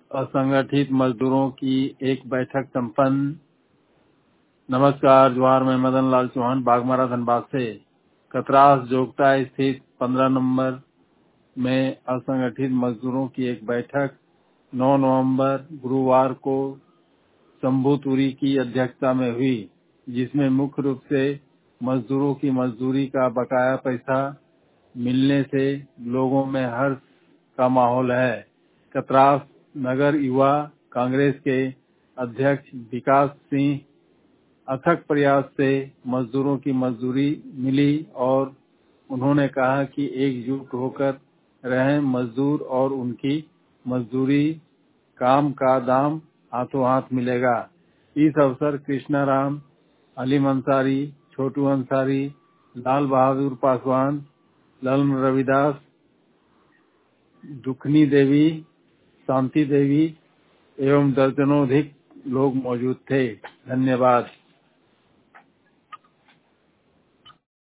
असंगठित मजदूरों की एक बैठक संपन्न। नमस्कार, जोहार। मैं मदन लाल चौहान बागमारा धनबाद से। कतरास जोगता स्थित 15 नंबर में असंगठित मजदूरों की एक बैठक 9 नवंबर गुरुवार को शंभू तुरी की अध्यक्षता में हुई, जिसमें मुख्य रूप से मजदूरों की मजदूरी का बकाया पैसा मिलने से लोगों में हर्ष का माहौल है। कतरास नगर युवा कांग्रेस के अध्यक्ष विकास सिंह अथक प्रयास से मजदूरों की मजदूरी मिली और उन्होंने कहा कि एकजुट होकर रहें मजदूर और उनकी मजदूरी काम का दाम हाथों हाथ मिलेगा। इस अवसर कृष्णाराम, अलीम अंसारी, छोटू अंसारी, लाल बहादुर पासवान, ललन रविदास, दुखनी देवी, शांति देवी एवं दर्जनों अधिक लोग मौजूद थे। धन्यवाद।